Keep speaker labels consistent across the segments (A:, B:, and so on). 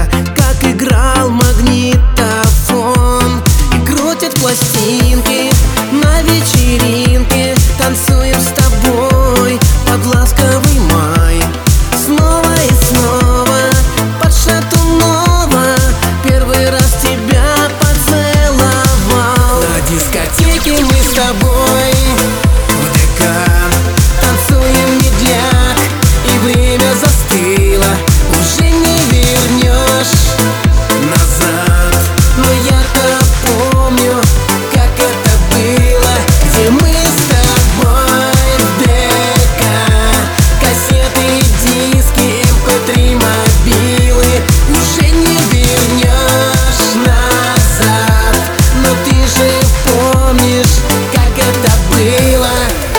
A: как играл магнитофон. И крутят пластинки на вечеринке. Танцуем с тобой под ласковый май. Снова и снова под Шатунова первый раз тебя поцеловал. На дискотеке мы с тобой в ДК танцуем медляк, и время застыло, уже не вернешь назад. Но я-то помню, как это было, где мы с тобой в ДК. Кассеты, диски, МП3, мобилы, уже не вернешь назад. Но ты же помнишь, как это было.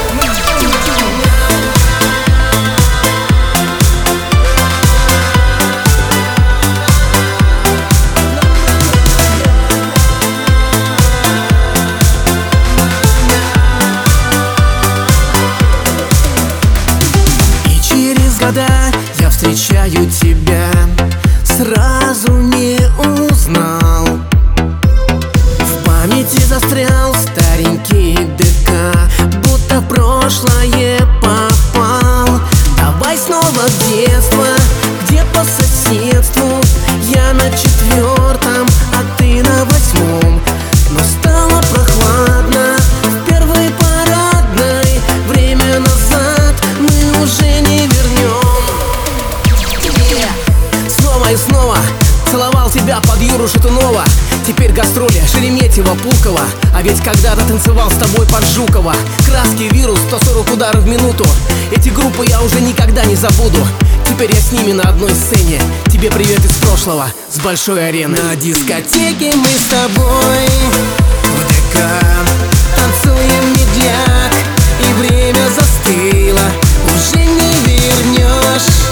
A: Я встречаю тебя, сразу не узнал. В памяти застрял старенький ДК, будто в прошлое попал. Давай снова в детство, где по соседству я на 4-м, а ты на 8-м. Но стало прохладно в первой парадной. Время назад мы уже не вернем. Снова и снова целовал тебя под Юру Шатунова. Теперь гастроли Шереметьево, Пулково. А ведь когда-то танцевал с тобой под Жукова. Краски, Вирус, 140 ударов в минуту. Эти группы я уже никогда не забуду. Теперь я с ними на одной сцене. Тебе привет из прошлого, с большой арены. На дискотеке мы с тобой в ДК танцуем медляк, и время застыло, уже не вернешь